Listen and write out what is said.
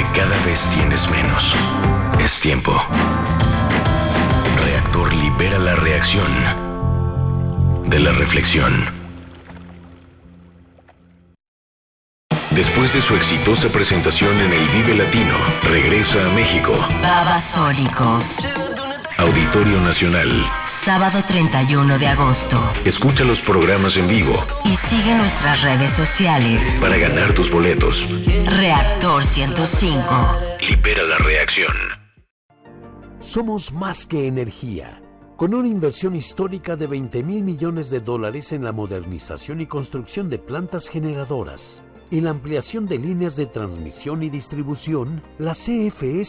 cada vez tienes menos. Es tiempo. Reactor libera la reacción de la reflexión. Después de su exitosa presentación en el Vive Latino, regresa a México. Babasónicos. Auditorio Nacional. Sábado 31 de agosto. Escucha los programas en vivo. Y sigue nuestras redes sociales. Para ganar tus boletos. Reactor 105. Libera la reacción. Somos más que energía. Con una inversión histórica de $20,000 millones en la modernización y construcción de plantas generadoras y la ampliación de líneas de transmisión y distribución, la CFE